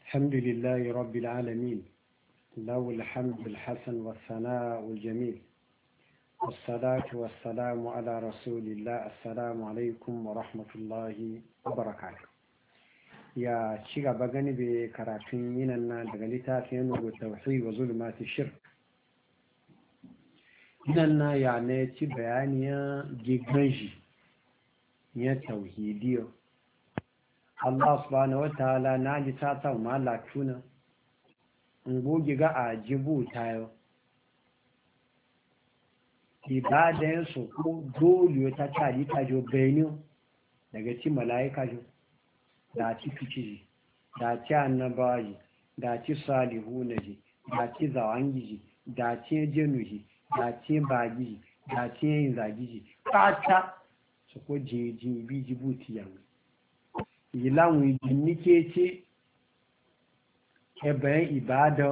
الحمد لله رب العالمين، له الحمد الحسن والثناء الجميل، والصلاة والسلام على رسول الله. السلام عليكم ورحمة الله وبركاته. يا شيخ بغني بكراتين يننا دغليتا فين والتوحيد وظلمات الشرك. يننا يعني تي بيانيا جيجنجي يا توحيديو. Allah subhanahu wataala na ji ta ta mala tuna ngogi ga ajibu tayo ibadan su ko dole ta tari ta jo benyo daga ci malaika jo da ci fici da ci annabaji da ci salihuna ji da ci zawangiji da ci jenuji da ci bagiji da ci yin zagiji kata su ko jeji bi jibuti yanzu ìláwọn ìdí ní kéèké ẹbẹ̀rẹ̀ ìbádọ́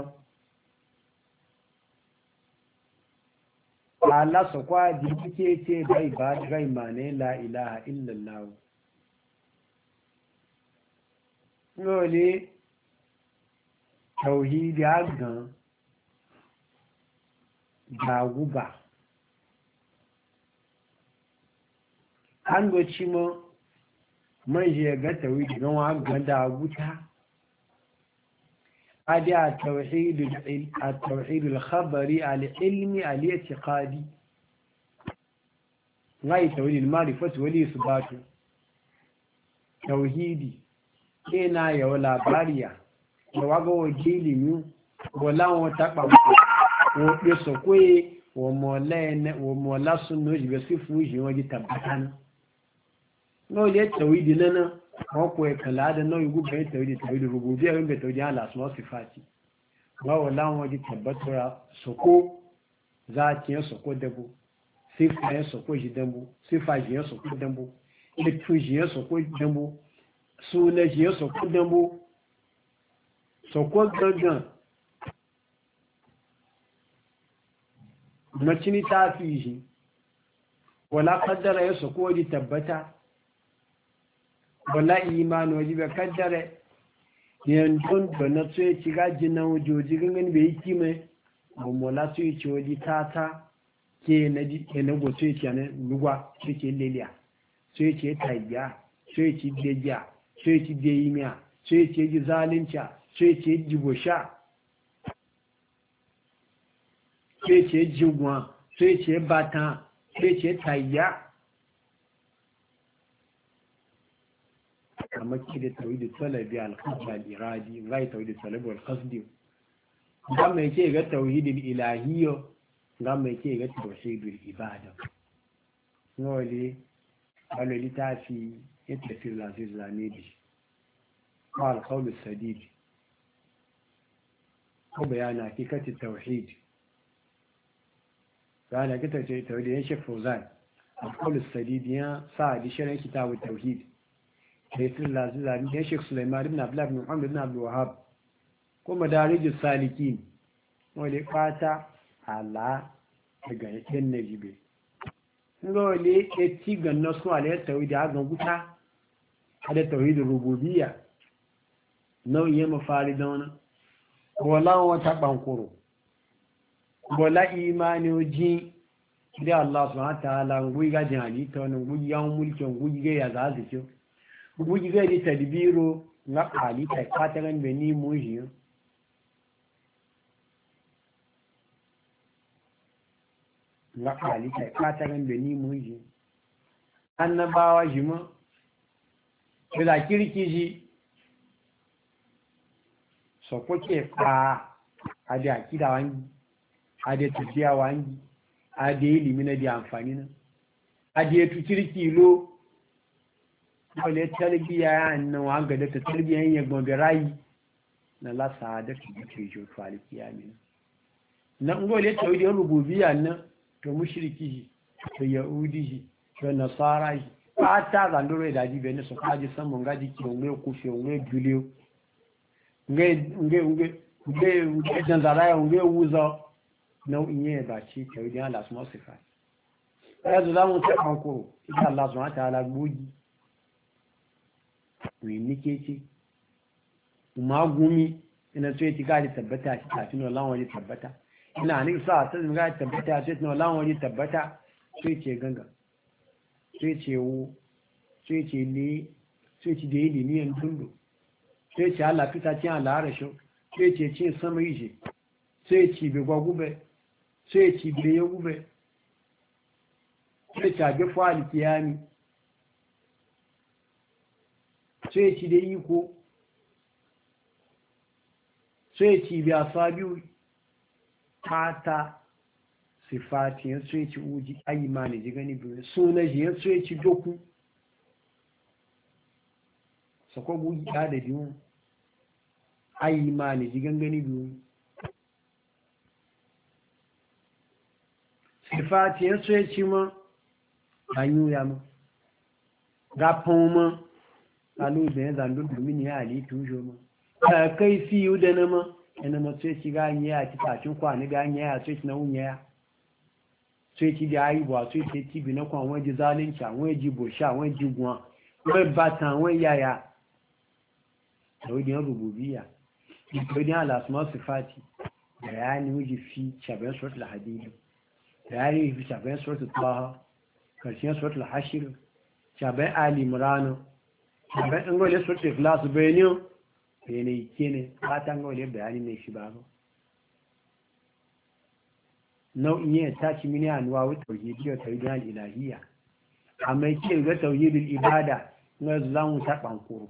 alásọ̀kọ́ àdí ní kéèké ẹbẹ̀ ìbádọ́ ìmànà la ilaha illallah lóòlé tauhidi àgàn gbàgúbà an goci mọ́ man je ga tawhid gan wa ga da wuta adi at-tauhid al-khabari al-ilmi al-i'tiqadi ngai tawhid al-ma'rifati wal isbat tauhidi ina ya wala bariya da waga wajili mu wala wata ba wo de sokwe wo molene wo mola sunu jibe sifu ji waji tabatan no le tawhidi nana ko kala da no yugo bai tawhidi rububiyya yin bai tawhidi Allah asma sifati wa wala waji tabbatura soko zati ya soko dabo sifa ya soko ji dabo sifa ji ya soko dabo itu ji ya soko dabo suna ji ya soko dabo soko gangan macini ta fi shi wala kaddara ya soko ji tabbata wala imani wajibe kaddare yandun da na tsoye ci gaji na wujoji gangan bai yi kime gommola tsoye ci waji tata ke na go tsoye ci ne lugwa tsoye ci leliya tsoye ci taibiya tsoye ci dejiya tsoye ci deyimiya tsoye ci ji zalinca tsoye ci jibosha tsoye ci jigwa tsoye ci batan tsoye ci taibiya kamar ki da tawhid talabi al-qasd al-iradi gai tawhid talabi al-qasd dan mai ke ga tawhid al-ilahiyyo dan mai ke ga tawhid al-ibada wali alali tafi yadda filaziz zanibi qal qawl as-sadid ko bayana hakikati tawhid kana kita ce tawhid ya Sheikh Fawzan qawl as-sadid ya sa'di sharh kitab at-tawhid بيت الله زلال يا شيخ سليمان بن عبد الله بن محمد بن عبد الوهاب ومدارج السالكين ولي فاتا على daga yan najibe ngole eti ganno su ale tawhid agan buta ada tawhid rububiyya nau'i mafaridan wala wata bankuro wala imani oji da Allah subhanahu wa ta'ala ngui ga jani to ngui yan mulkin ngui ga ya zazu bugi zai di tadbiro na halitta kataran da ni muji na halitta kataran da ni muji annabawa jima da kirki ji so koke fa ade akida wangi ade tafiya wangi ade ilimi na di amfani na ade tu kirki lo wale tarbiya yan wa ga da tarbiyan ya gobe rai na la sa'adatu bi jo faliki amin na ngole tawhidin rububiyya nan to mushriki to yahudi to nasara ba ta ga ndore da ji bene so kaji san mun gaji ki ngwe ku fi ngwe julio ngwe dan zara ngwe wuzo na inye ba ci tawhidin Allah subhanahu wa ta'ala ya zo mu ta kanko insha Allah subhanahu wa ta'ala bugi wani keke magumi ina so yake gadi tabbata shi kafin wallahi wani tabbata ina ne sa ta ga tabbata sai na wallahi wani tabbata sai ce ganga sai ce wo sai ce ne sai ce da yi niyan dundu sai ce Allah fita cin Allah rashin sai ce cin sama yije sai ce be gwagube sai ce be yagube sai ce be fali kiyami sai ce da iko sai ce be asabiu tata sifatin sai ci uji ayyimani ji gani biyu sunan shi sai ci doku sako bugi da biyu ayyimani ji gangani biyu sifatin sai ci ma banyu ya ma gafon ma alu da ya zandu domin ya ali tujo ma kai fiye da na ma yana ma sai ci ganye ya ci tacin kwani ganye ya sai ci na wunya ya sai ci da ayi ba sai ci bi na kwan waje zalunci waje bosha waje guwa wai batan wai yaya wajen rububiyya wajen alasma sifati da yani wuji fi shaben suratul hadid da yani fi shaben suratul taha karshen suratul hashir shaben ali imran shaben ngole suratul ikhlas bayanin ne kene fatan ngole bayani ne shi ba nau'in yin tashi mini anuwa wa tauhidiyya tauhidin al-ilahiyya amma yake ga tauhidul ibada na zamu ta bankuro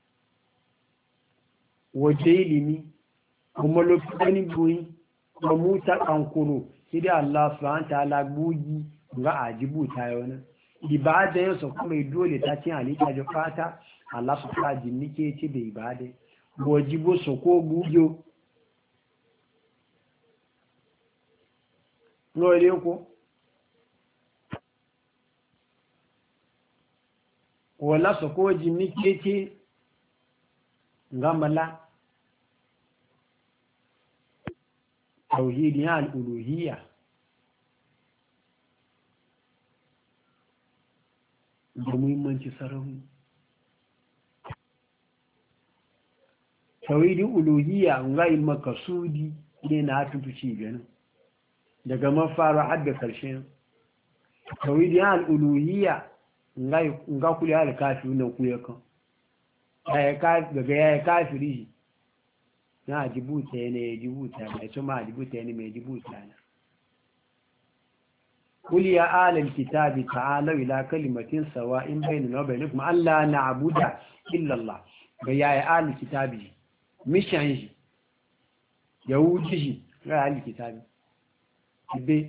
waje ilimi kuma lokacin buyi kuma mu ta bankuro sai da Allah subhanahu ta'ala bugi ga ajibu ta yana ibada yin so kuma dole ta cin alika da fata Allah su ta jinnike ce da ibada wajibo so ko bugiyo lórí kó wọ́n lásọ̀kọ́ jí ní kéèké ngámàlá tauhidi al-uluhiyya da muhimmanci sarari tauhidi uluhiyya ngai makasudi ne na tutuci ganin daga mafara har da karshen tawhidin al-uluhiyya nga kuli al-kafiri nan kuya kan daga ya kafiri na jibuta ne ya jibuta mai tuma jibuta ne mai jibuta na kuli ya alal kitabi ta'ala ila kalimatin sawa'in bainana wa bainakum alla na'budu illa Allah ga ya alal kitabi mishan shi yahudi shi ga alal kitabi be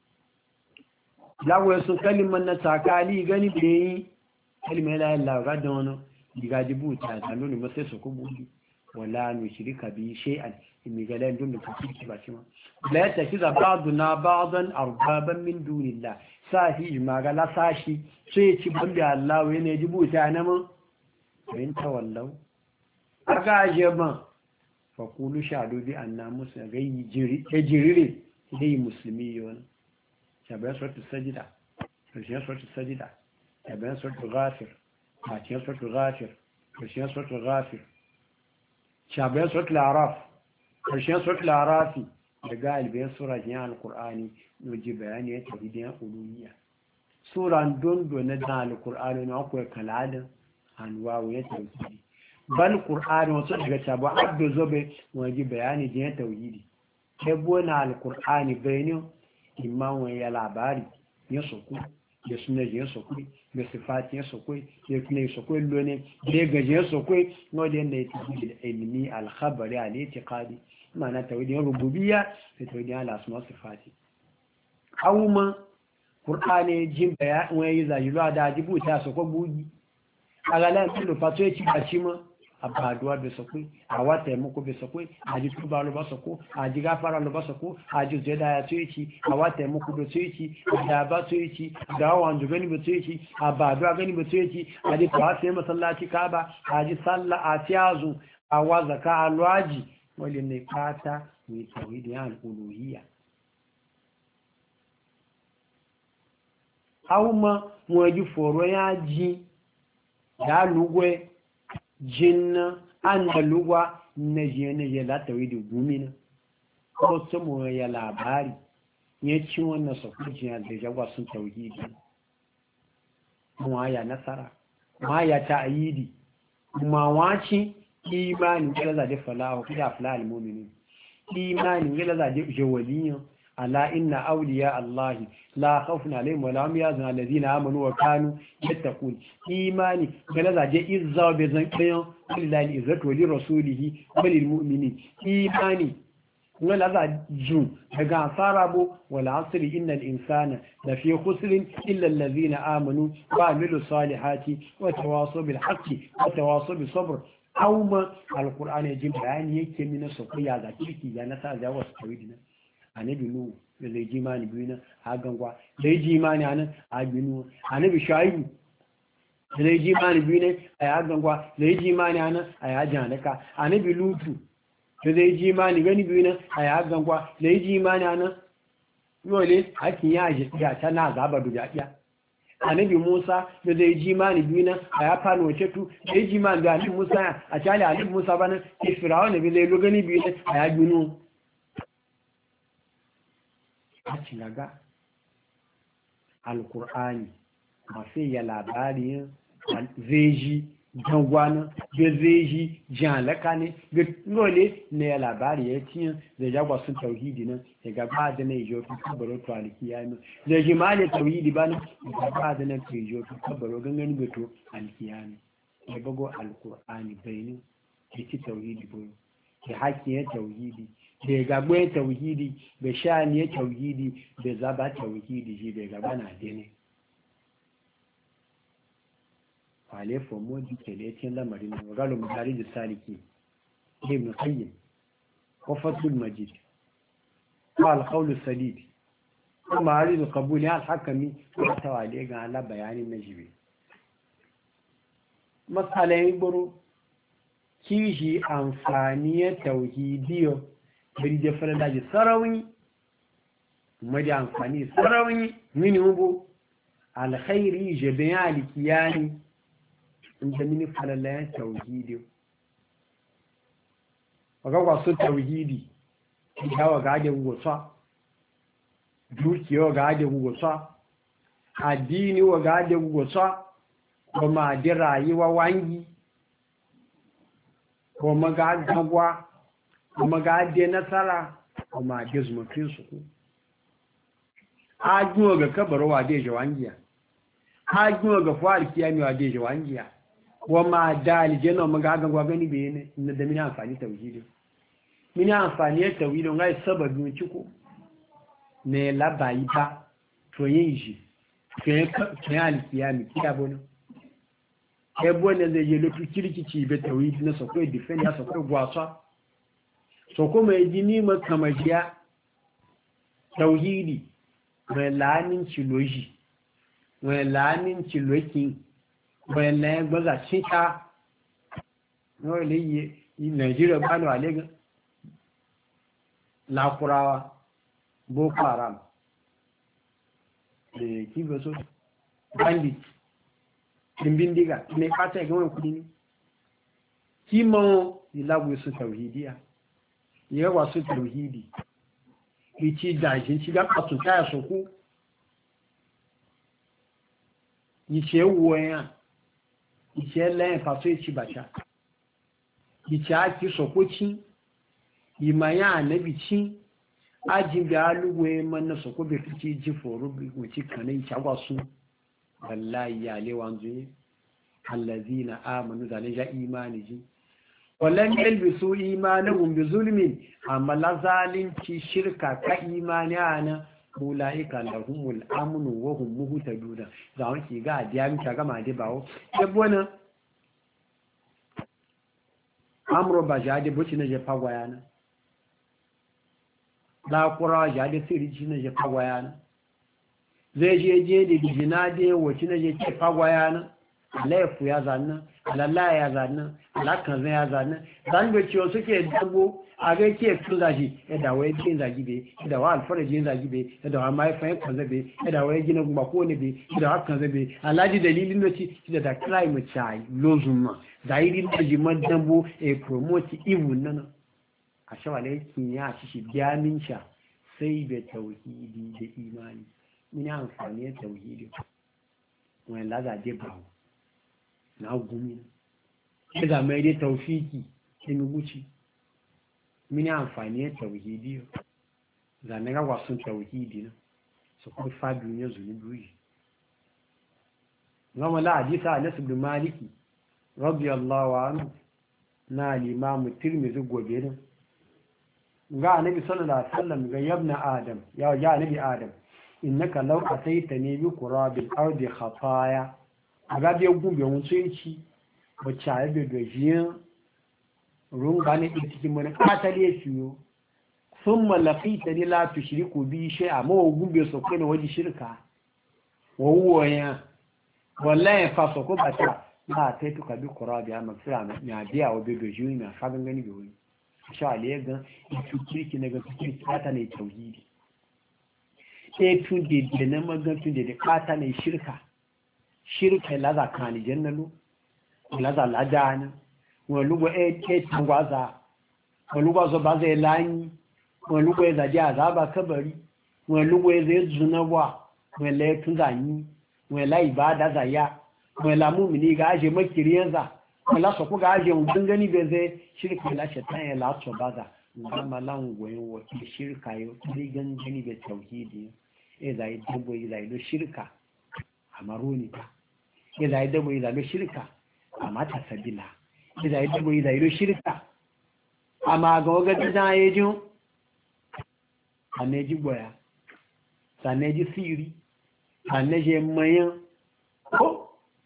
lawo sun kalimar na takali gani da yi kalimar la ilaha ga da wani diga jibuta da nuni masai su kubuji wala nu shirika bi shay'an in ga lan dun da kike ba shi ma la yatakiza ba'duna ba'dan arbaban min dunillah sahi ma ga la sashi sai ci banda Allah wai ne jibuta na mun in tawallau aga jeba fa qulu shahadu bi anna musa gayi jirire dai musulmi yon shabayan suratul sajda karshen suratul sajda shabayan suratul ghafir karshen suratul ghafir karshen suratul ghafir shabayan suratul araf karshen suratul arafi da galibin surajen alqur'ani waje bayani ya tauhidin uluhiyya suran dondo na dan alqur'ani na akwai kaladin anwawu ya tauhidi bal qur'ani wasu daga tabo abdu zobe waje bayani da tauhidi kebo na alkur'ani bayanin imamu ya labari ya soku ya suna ya soku ya sifati ya soku ya kuna ya soku lone ya gaji ya soku na wadda yadda ya tafi da ilimi alkhabari al'itikadi ma'ana tawidin rububiyya da tawidin al'asuma sifati awuma kur'ani jin bayan wani yi zayiruwa da jibuta soku bugi a galan tilo fato ya ci baci ma abaduwa bai sakwai a wata yamako bai sakwai a ji tuba lo ba sako a ji gafara lo ba sako a ji zai da ya tsoyici a wata yamako bai tsoyici a da ba tsoyici a da hawa wanzu gani bai tsoyici a baduwa gani bai tsoyici a ji tawa sai masallaci kaba a ji sallah a tiyazu a wazaka a lwaji wani ne fata mai tawhidin al'uluhiyya hauma mu ji foro ya ji da lugwe jinna an da lugwa na je la tawhidi gumina ko samo ya labari ya ci wannan sakujiya da jagwa sun tauhidi kuma ya nasara ma ya ta'yidi kuma waci imani kila za da falahu kila falal mu'minin imani kila za da jawaliyan ala inna awliya allahi la khawfun alaihim wa la hum yahzanun alladhina amanu wa kanu yattaqun imani kila za da izza bi zanqiyan lillahi izzatu wa li rasulihi wa lil mu'minin imani wala za ju daga asarabo wala asri innal insana la fi khusrin illa alladhina amanu wa amilu salihati wa tawasaw bil haqqi wa tawasaw bis sabr awma alquran ya jin bayani yake mina sofiya da kirki ya nasa da wasu tawhidina annabi nu da zai ji mani biyu a gangwa zai ji mani anan a binu annabi shaibu da zai ji mani biyu a ya gangwa zai ji mani anan a ya janaka annabi lutu da zai ji mani gani biyu nan a ya gangwa zai ji mani anan yole hakin ya ji ya tana zaba dujaɗiya annabi musa da zai ji mani biyu nan a ya fara wace tu zai ji mani da annabi musa a cali annabi musa bana ke firawa ne zai lo gani biyu nan a ya ginu a cilaga alkur'ani masu ya labari zai ji jangwana da zai ji jalaka ne ga nole ne ya labari ya ciye da jagwa sun tauhidi nan ya gaba da na ijo fi kabaro to alkiyami da ji ma da tauhidi ba ne ya gaba da na ke ijo fi kabaro gangan beto alkiyami ya bago alkur'ani bayanin ya ci tauhidi boyo ya haƙƙi ya tauhidi da ya gabo ya tauhidi da sha'ani ya tauhidi da zaba tauhidi shi da gaba na dene kwale fomo dike da ya ce lamarin da galo mutari da saliki ibn qayyim ko fatul majid ko alqawl sadid ko ma'arid qabuli al-hakami ko tawali ga Allah bayanin najibi masalai buru kishi amfani ya tauhidiyo bari da fara daji sarauni madi amfani sarauni mini hubu alkhairi jabin alikiyani inda mini falalayen tauhidiyo wagagwa su tauhidi yawa ga ajin gusa dukiya ga ajin gusa addini wa ga ajin gusa kuma di rayuwa wangi kuma ga gagwa kuma ga de nasara kuma de zumukin su ajuwa ga kabarwa de jawangiya ajuwa ga fa'al kiyami wa de jawangiya kuma da aljanna kuma ga gagwa gani be ne inda da mina amfani tauhidi mina amfani tauhidi ngai sababin ciko ne labai ba to yin shi ke alkiyami kiyabo ebo ne zai yi lotu kirkici bai tawhidi na sakwai defend ya sakwai gwasa so kuma yi jini makamajiya tauhidi mai lanin ciloji mai lanin cilokin mai lanin gbaza cika yawon ne yi nigeria bano a legan lakurawa boko haram da kiboso bandit dimbin diga ne fata ya gama kudi ne kiman ilagu su tauhidiya yawa su tauhidi ichi dajin ci ga kasu kaya soku ichi ewuwa ichi elayin faso ichi bacha ichi aki sokoci imaya anabici ajin da aluwe manna soko bai fice ji foro wuce kanai shagwasu wallahi ya lewan zuye allazina amanu zalija imani ji wallan yalbisu imanahum bi zulmin amma la zalimci shirka ka imani ana ulaika lahumul amnu wa hum muhtadun zawon ki ga diami ta gama de bawo yabona amro bajade buci na je pagwayana la qura jade siriji na je pagwayana zai je da bijina da wace na je ke fagwaya na alaifu ya zanna alalla ya zanna alakan ya zanna zan ga ciwo suke dabo a ga ke tun zaji da waye jin zagi be da wa alfara jin zagi be da wa mai fa kan zabe da waye gina kuma ko ne be da hakan zabe alaji dalilin da ci da climate change lozuma da irin da jiman dabo e promote evil nan a shawale kin ya ci biyanin sha sai da tauhidi da imani ina amfani da tauhidi wani lazaje ba na gumi da mai dai taufiki in wuce mini amfani da tauhidi zane ga wasu tauhidi na su kuma fadi ne zunubi gama la hadisa Anas ibn Maliki radiyallahu anhu na al-Imam Tirmidhi gobe ne ga annabi sallallahu alaihi wasallam ga yabna adam ya annabi adam innaka law ataitani bi qurabil ardi khataya aga bi gumbe mun tsinci wacce ya be gajiyan runga ne cikin mun katale fiyo thumma laqitani la tushriku bi shay'a ma gumbe so ko ne waji shirka wa ya wallahi fa so ko bata na taitu ka bi qurabi amma fira na biya wa be gajiyan na fa gangani be wani sha ne ga kirki na ga kirki kata ne tauhidi sai tun da na magantun da kata ne shirka laza kani jannalu laza ladana wani lugu tangwaza wani lugu zo ba zai lanyi wani lugu ya zaji azaba kabari wani lugu ya zai zunawa wani laifin zanyi wani la ibada zaya wani la mumini ga aje makiriyanza wala so ko ga aje mun gani be zai shirka la shaitan ya la to baza amma lan goyin wa shirka yo dai gangani be tauhidi zai dabo zai do shirka amaruni ta zai dabo zai do shirka amma ta sabila zai dabo zai do shirka amma ga ga da yejo aneji boya saneji siri aneje mayan ko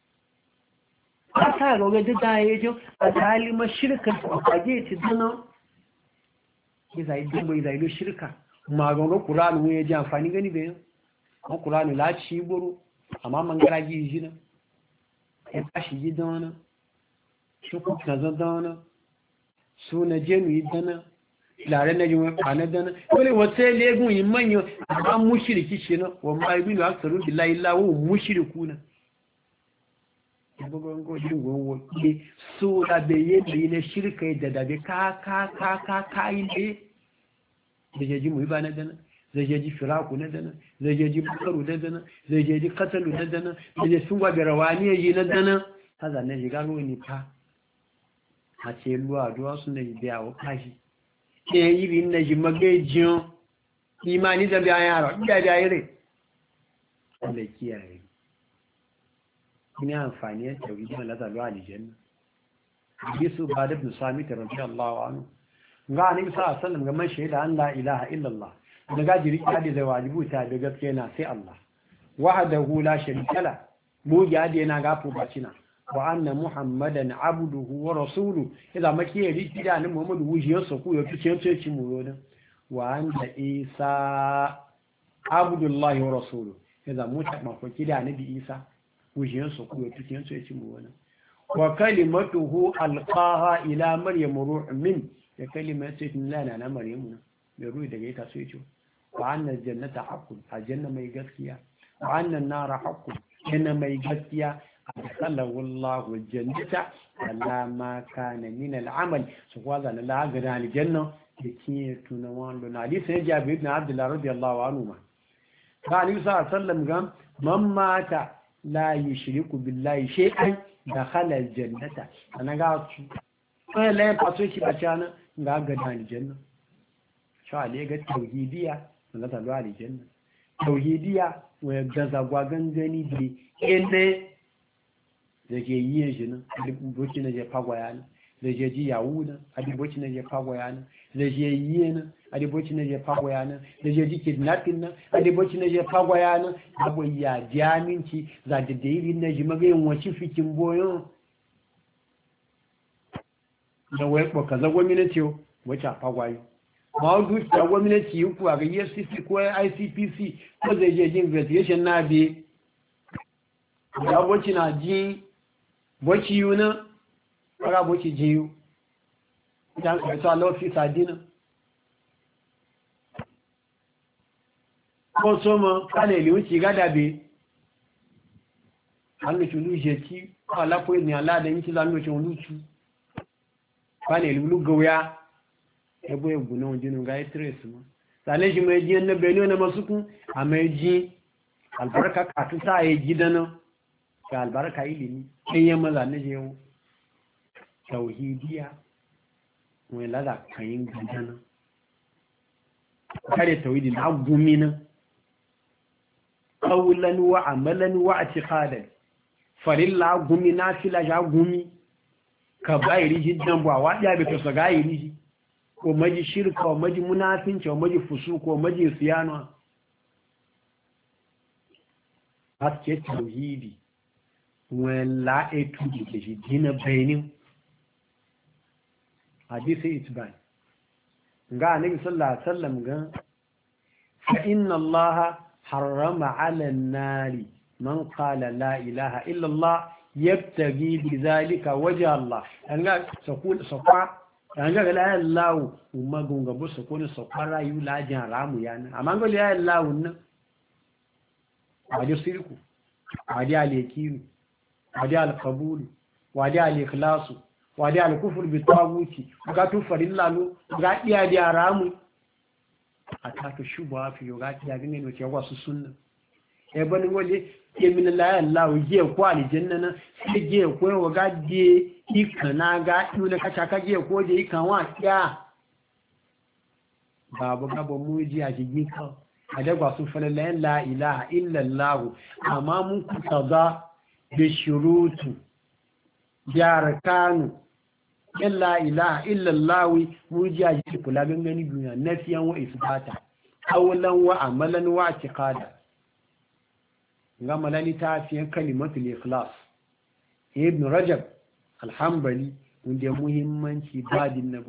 asa roga da yejo alima shirka kage ti dana zai dabo zai do shirka magongo Qur'ani ya ji amfani gani bayan ko Qur'ani la ci buru amma mangara gi jina e bashi gi dana su ku kaza dana su na jenu idana lare na ji wani dana wale wata legun yin manyo amma mushriki shi na wa ma ibinu aksaru billahi illa wa mushrikuna gogongo dingo ke so da beye ne shirka da be ka ile zai je ji mu ba na dana zai je ji firaku na dana zai je ji bukaru na dana zai je ji katalu na dana zai je sun gwabe rawani yi na dana ta zane ji gano ni fa a ce luwa duwa sun da biya wa kashi ke yi bi na ji magajiyan imani da biya yaro iya biya yi rai wanda kiyaye ni amfani ya tauri jima lasa luwa alijanna bisu ba da bin sami ta rafi Allah anhu ga annabi sallallahu alaihi wasallam ga man shaida an la ilaha illallah da gajiri kadi da wajibu ta da gaskiya na sai Allah wahdahu la sharika la mu jadi yana gafu bacina wa anna muhammadan abduhu wa rasuluhu idan makiye riki da annabi muhammadu wujiyar sa ku ya tuce ce mu yoda wa anna isa abdullahi wa rasuluhu idan mu ta mafaki da annabi isa wujiyar sa ku ya tuce ce mu yoda wa kalimatuhu alqaha ila maryam ruh min ya kalima ce tun lana na maryamu mai ruhi daga ita so yace wa annal jannata haqqun aljanna mai gaskiya wa annan nara haqqun yana mai gaskiya adkhalahu Allahu aljannata ala ma kana min al'amal su kwaza na la ga aljanna yake tuna wallo na hadisi ne Jabir ibn Abdullah radiyallahu anhu ma ka ali sallam ga man mata la yushriku billahi shay'an dakhala aljannata anaga su sai la fato shi bacana ga ga aljanna sha le ga tauhidiya na ta zuwa aljanna tauhidiya wa gaza gwagan gani bi ene da ke yi shi nan adiboci na je fagwaya nan da je ji yawuna adiboci na je fagwaya nan da je yi nan adiboci na je fagwaya nan da je ji kidnapping nan adiboci na je fagwaya nan abu ya jaminci za da dai na ji magayin wacin fikin boyon da wai ko kaza gwamnati wacce fagwayo ma duk da gwamnati yi kuwa ga EFCC ko ICPC ko zai je investigation na bi da wacce na ji boki yuna ora boki jiyu dan ka to Allah fi sadina ko so mo kale li uchi gadabe an lu lu jeti ala ko ni ala da yin ti lanu ti lu chu kale lu goya ebo egun na jinu ga stress mo sale ji me ji na beno na masukun ameji albarka ka tu sa e gidana ka albarka ilimi kiyan maza ne je tauhidiya wai lada kayin gidana kare tauhidi na gumina qawlan wa amalan wa i'tiqadan farilla gumina fila ja gumi ka bayiri jiddan ba wa ya be to so ga yiri ko maji shirka ko maji munafinci ko maji fusu ko maji siyana haske tauhidi wala etu da shi dina bayanin hadisi itban ga annabi sallallahu alaihi wasallam ga fa inna allaha harrama 'ala an-nari man qala la ilaha illa allah yabtaghi bi dhalika wajha allah anga sakwa anga la ilaha illa allah umma gunga bo sakoni sakwara yu la jan ramu yana amma ga la ilaha illa allah nan waje sirku waje al-yakin waje al-qabul waje al-ikhlas waje al-kufr bi taguti ga to farilla lo ga iya da ramu ata to shuba fi yo ga iya gane no ce wasu sunna e bani waje ke min la Allah je ko aljanna na sai je ko wa ga je ikana ga dole ka ka je ko je ikan wa kiya babu gabo mu ji a jigi ka adagwa sun falalla la ilaha illa Allah amma mun kutada bi shurutu jarakanu la ilaha illa Allah mu ji a jigi kula gangani duniya nafiyan wa isbata qawlan wa amalan wa i'tiqada ngama lani ta fi kalimatul ikhlas ibn rajab al-hanbali wanda muhimmanci badin nabu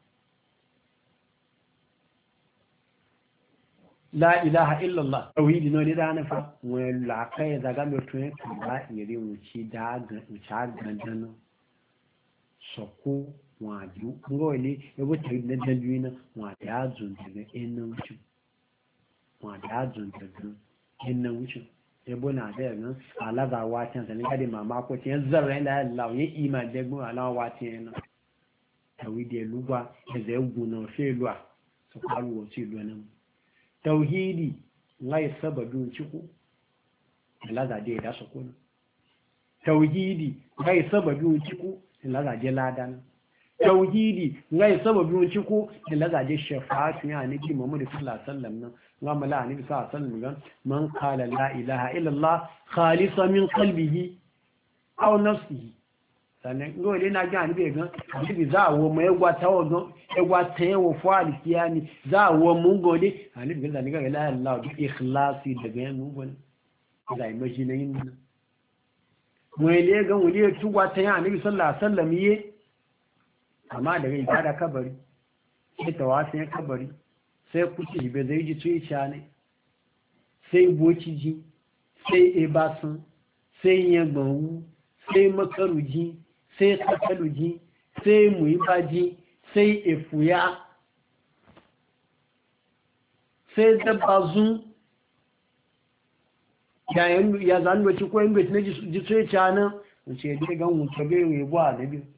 la ilaha illallah tauhidi no da na fa wala kai daga mutune ba ire wuci da ga ucha gandano soko waju ngoli yabo tawhid da dalwina wa da zun daga innan wuci wa da zun daga innan wuci yabo na da nan alaza watan sanin kade mama ko tin zarra la Allah ya iman da gun ala watan nan tawhidi lugwa da zai guna felwa su karu wuci nan tauhidi ngai sababin ciku laza je da su kuna tauhidi ngai sababin ciku laza je ladan tauhidi ngai sababin ciku laza je shafa'atu ya nabi Muhammad sallallahu alaihi wasallam nan ngama la nabi sallallahu alaihi wasallam man qala la ilaha illa Allah khalisan min qalbihi aw nafsihi sannan ngole na ga ni be gan bi za wo mo egwa tawo gan egwa tewo fo alkiyani za wo mun gode ani bi ga ni ga la Allah bi ikhlasi daga yan mun gode da imagine yin mo ile gan wuri tuwa ta ya annabi sallallahu alaihi wasallam yi amma daga ibada kabari sai tawasin kabari sai kuci be zai ji tuicha ne sai boci ji sai ebasun sai yagbanwu sai makaruji sai sakaluji sai muibaji sai efuya sai dabbazun yayin ya zanuwa ci ko yin bai na ji tsoye canan wuce dai gan wuce bai webo a na biyu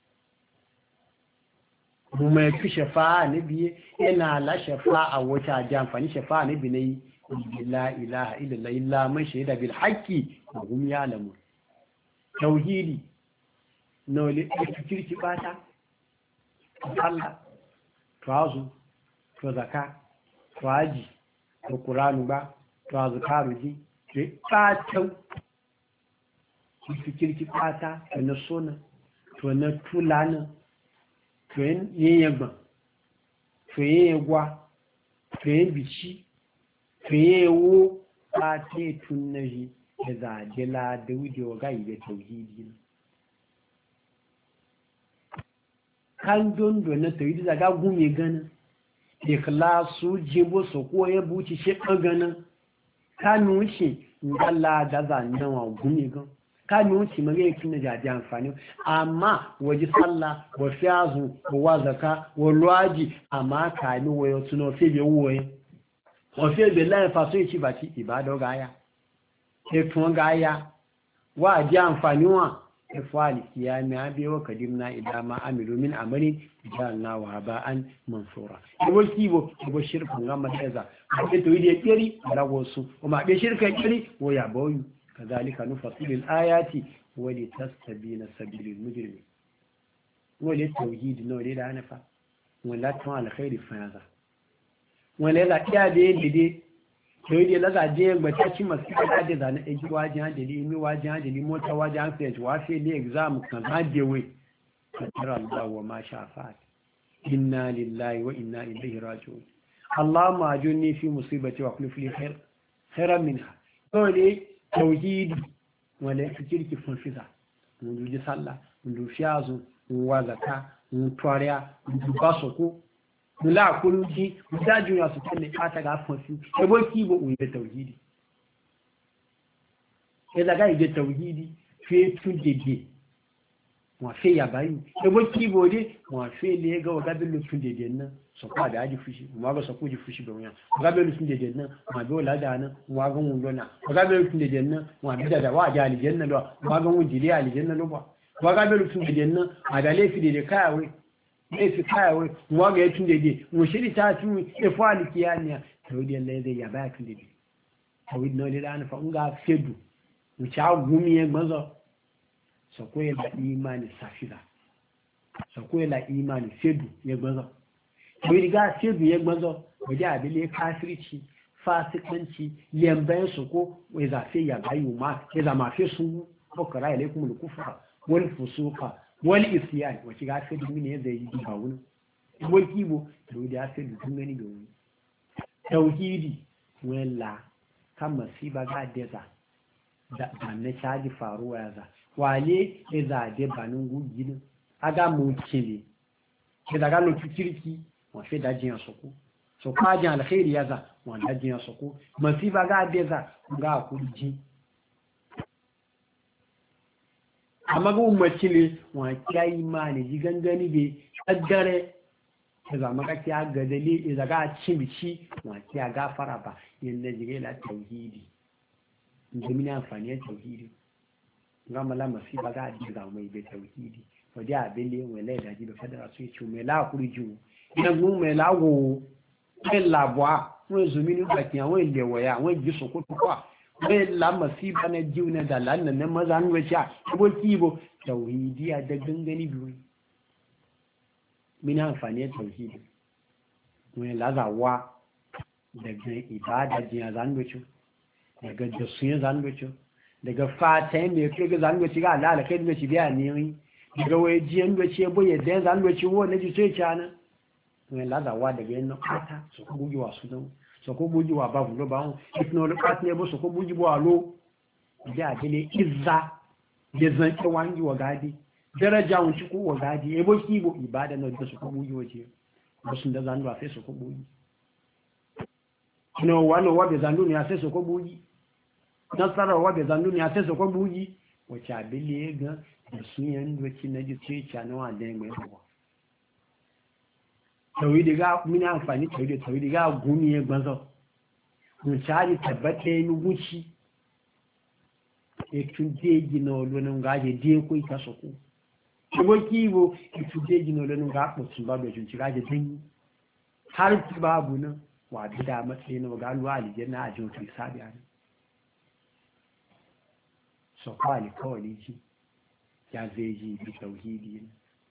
mu mai fi shafa'a na biye yana la shafa'a wata a ji amfani shafa'a na biyu na yi la ilaha illallah illa man shaida bil haqqi wa hum ya'lamun tauhidi nole kirki bata Allah to azu to zakka to haji to qur'anu ba to azkaru ji ke batan kirki bata na sona to na tulana to yin yagba to yin yagwa to yin bici to yin wo ate tunnaji da zajila da wujewa gayi da tauhidi kan dondo na tauhidi zaga gume ganin ikhlasu jibo so ko ya buci shi ganin kanu shi ngalla da zannan wa gume gan kami wuce mage yake na jaji amfani amma waje sallah wa fiyazu wa zaka wa luwaji amma kami wayo tuno fi be wuwe wa fi be lai faso yi ba ci ibado gaya e tun gaya wa ji amfani wa e fali kiyami abi wa kadimna idama amilu min amali jalna wa haba'an mansura e bo kibo e bo shirku ngama teza e to yi kiri da wasu kuma be shirka kiri wo ya boyu كذلك نفصل الآيات ولتستبين سبيل المجرمين وللتوحيد نولي لا نفع ولا تفعل الخير فهذا ولا لا يدي دي توحيد لا زاجي بتاعي مسكين هذا زانا اجي واجي هذي مي واجي هذي موتا واجي هذي وافي لي اكزام كان هذي وي ترى الله وما شاء فعل إنا لله وإنا إليه راجعون اللهم أجرني في مصيبتي واخلف لي خيرا منها قولي tauhidi wanda ya fi kirki funfisa mun duji sallah mun du fiyazu mun wazaka mun twariya mun duba soko mun la kuluji mun da juya su kanne ata ga funfi e bo kibo uyi da tauhidi e daga ide tauhidi fe tundede wa fe ya bayu e bo kibo de wa fe le ga wa gabe tundede nan so kwa da aji fushi ma ga so ku ji fushi ba wuya ga be lutun de nan ma be wala da nan wa ga mun dona ga be lutun de nan ma bi da wa ja aljanna do ma ga mun jili aljanna do ba ga be lutun de nan ma da lefi de kaiwe lefi kaiwe ma ga tun de mu shiri ta tu e fa alkiyaniya to de le de ya ba tun de to wi no le da na fa nga fedu mu cha gumi e gbanzo so ko e da imani safira so ko e la imani fedu ye gbanzo bai riga sai biye gbanzo waje abile kafirci fasikanci yambayan su ko wai zafe ya bayu ma ya zama fi su ko kara alaikum al-kufra wal fusuqa wal isyan wace ga sai dumi ne zai yi ba wani wai kibo to da sai dumi ne da wani tauhidi wala kan masiba ga deza da na shaji faruwa ya za wale ya zade banin guginin aga mu kile ke daga lokacin kirki wọ́n fẹ́ dájí yàn sọ́kú so káàjí alkhairi ya za wọ́n dájí yàn sọ́kú masifa ga deza ga akuri ji amma ga umarcile wọ́n kya imani ji gangani be kaddare ya zama ka kya gadali ya zaga cimici wọ́n kya gafara ba yadda jire la tauhidi domin amfani ya tauhidi ga mala masifa ga deza mai be tauhidi wadda abin wọ́n lai daji da fadara su yi ciwo mai la akuri jiwo ẹgbùn mẹ́láwò ẹlàbọ̀ àwọn èzòmí nígbàtí àwọn ilẹ̀wọ̀ya àwọn ìjísòkó tó pọ̀ wọ́n lámà sí ìbánà jíun náà dàlá nà mọ́zá ń rẹ̀ ṣá ẹgbó tí ìbò tàwídí adẹ́gbẹ́ngẹ́ níbi wọn mínú àǹfààní tàwídí wọn lázà wá daga ìbádàjì zangocho daga jasuyin zangocho daga fatayin da ya kai ga zangoci ga alala kai da biya ne daga wajiyan da ce boye da zangoci wo na ji sai cana wọ́n ládà wá dẹ̀gẹ̀ iná pátá sọ̀kọ́ bójú wà súnmọ́ sọ̀kọ́ bójú wà bá bùlọ́ bá wọn ìfìnà olùpàá ní ẹbọ́ sọ̀kọ́ bójú wà ló ìdí àdílé ìzá jẹ́zán tí wọ́n ń jí wọ̀gáàdì dẹ́rẹ́jà wọn tí kó wọ̀gáàdì ẹbọ́ sí ìbò ìbádẹ́ náà jẹ́ sọ̀kọ́ bójú wọ́n jẹ́ bọ́sùn dẹ́ zanú àfẹ́ sọ̀kọ́ bójú ìnà wà náà wọ́bẹ̀ zanú ni àfẹ́ sọ̀kọ́ bójú nasara wọ́bẹ̀ zanú ni àfẹ́ sọ̀kọ́ bójú wọ̀chẹ̀ àbílẹ̀ gan ẹ̀sùn yẹn ń lọ sí nájú tí ó ṣà náà àdẹ́gbẹ̀ẹ́ wọ̀ tawhidi ga mini amfani tawhidi ga gumi ya gbanzo mun shari tabbata yi wuci e tun deji na olonin ga je de ko ita soko ko kibo e tun deji na olonin ga ko sun ba da junci ga je din har ki babu nan wa da matsayi na ga luwa aljanna a jin sabi an so kwali kawai ji ya zai ji bi tauhidi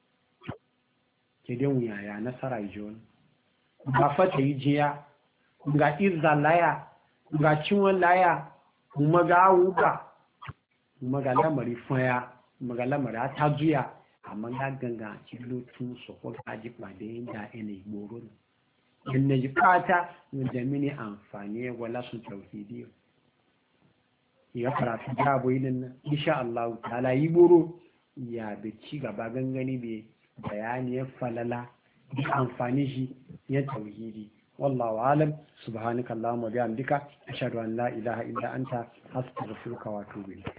ke den yaya nasara ijon ba fata yi jiya ga izza laya ga ciwon laya kuma ga wuka kuma ga lamari faya kuma ga lamari ta juya amma ga ganga kilo tun so ko ga ji pade da ene igboro ne ne ji fata da mini amfani wala su tauhidi ya karatu da boyin insha Allah ta'ala igboro ya da ci gaba gangani be bayani ya falala da amfani shi ya tauhidi wallahu alam subhanakallahumma wa bihamdika ashhadu an la ilaha illa anta astaghfiruka wa atubu ilayk